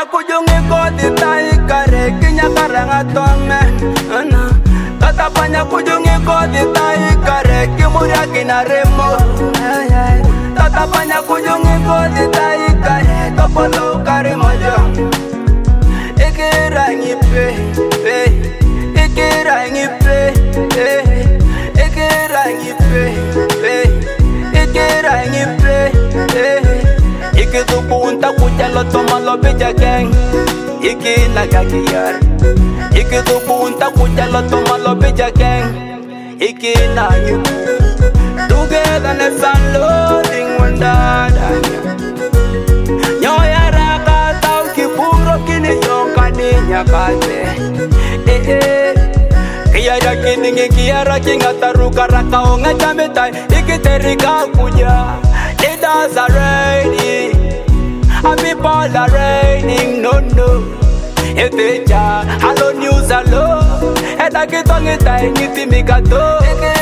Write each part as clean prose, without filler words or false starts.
panya kujungi kodi tai kare kinya karanga tome tata panya kujungi kodi tai kare kimuria kinaremo tata panya kujungi kodi tai kare topolo kare mojo ikirangi pe ikirangi pe ikirangi pe ikirangi pe ikitu punta kuchalo toma lo beja gang ikina gagiyar ikitu punta kuchalo toma lo beja gang ikina you together ne loading wandada nyoya raka tau kipuro kini yokaninya kate kiyara kiningi kiyara kingataruka raka onga chametai ikiterika kuja. Leaders are ready, and people are raining, no. If they jar, hello news, hello. And I get on it, I need to make a door.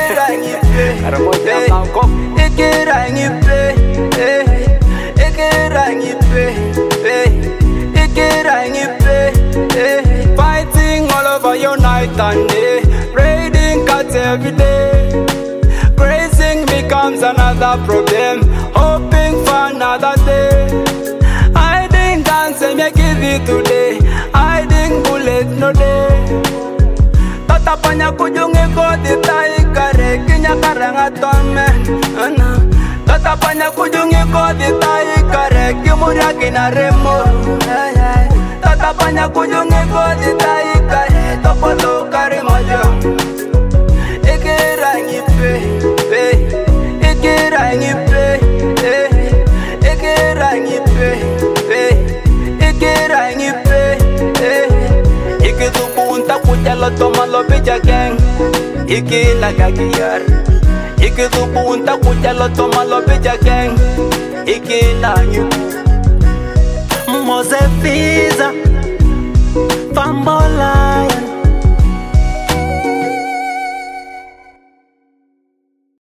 Fighting all over your night and day, raiding cats every day. Grazing becomes another problem, hoping for another day. Hiding guns and make it today, hiding bullets no day. Tata panya kujungi kodi tai kare kinya karanga tome tata panya kujungi kodi tai kare kimuria kinaremo tata panya kujungi kodi tai kare topolo kare mojo ikirangi pe ikirangi pe ikirangi pe ikirangi pe ikitu punta kuchalo toma lo beja gang ikina gagiyar ikitu punta kuchalo toma lo beja gang ikina you Mose Fiza Fambolaya